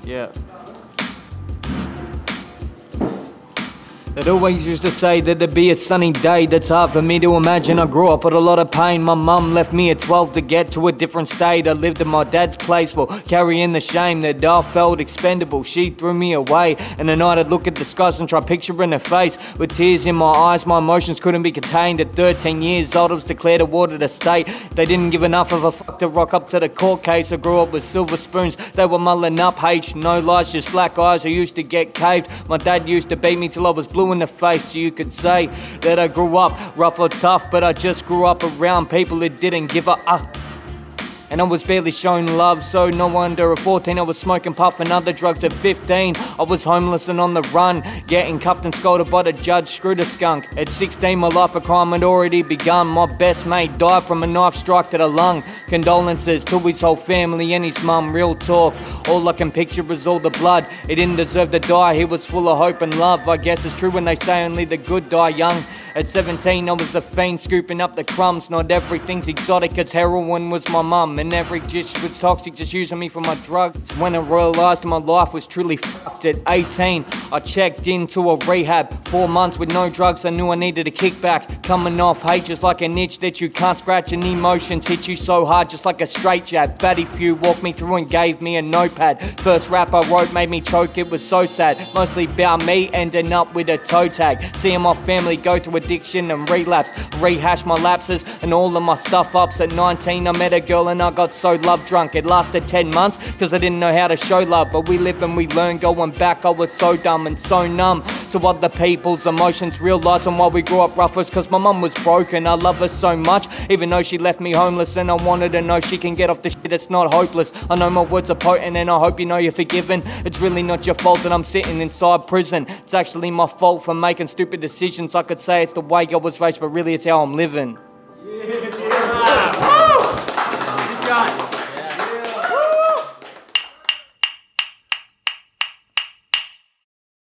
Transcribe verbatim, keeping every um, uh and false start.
Yeah. They'd always used to say that it'd be a sunny day. That's hard for me to imagine. I grew up with a lot of pain. My mum left me at twelve to get to a different state. I lived in my dad's place for carrying the shame that I felt expendable. She threw me away, and at night I'd look at the skies and try picturing her face. With tears in my eyes, my emotions couldn't be contained. At thirteen years old, I was declared awarded a state. They didn't give enough of a fuck to rock up to the court case. I grew up with silver spoons, they were mulling up. H, no lies, just black eyes. I used to get caved. My dad used to beat me till I was blue in the face. You could say that I grew up rough or tough, but I just grew up around people who didn't give a uh. And I was barely shown love, so no wonder at fourteen I was smoking, puffing other drugs. At fifteen I was homeless and on the run, getting cuffed and scolded by the judge, screwed a skunk. At sixteen my life of crime had already begun. My best mate died from a knife strike to the lung. Condolences to his whole family and his mum, real talk. All I can picture is all the blood. He didn't deserve to die, he was full of hope and love. I guess it's true when they say only the good die young. At seventeen I was a fiend scooping up the crumbs. Not everything's exotic, cause heroin was my mum, and every dish was toxic, just using me for my drugs. When I realised my life was truly fucked. At eighteen I checked into a rehab. Four months with no drugs, I knew I needed a kickback. Coming off hate just like an itch that you can't scratch, and emotions hit you so hard just like a straight jab. Fatty Few walked me through and gave me a notepad. First rap I wrote made me choke, it was so sad. Mostly about me ending up with a toe tag. Seeing my family go through addiction and relapse. Rehash my lapses and all of my stuff ups. At nineteen I met a girl and I got so love drunk. It lasted ten months cause I didn't know how to show love, but we live and we learn. Going back I was so dumb and so numb to other people's emotions. Realising why we grew up rough was cause my mum was broken. I love her so much even though she left me homeless, and I wanted to know she can get off the shit, it's not hopeless. I know my words are potent and I hope you know you're forgiven. It's really not your fault that I'm sitting inside prison. It's actually my fault for making stupid decisions. I could say it's the way I was raised, but really it's how I'm living.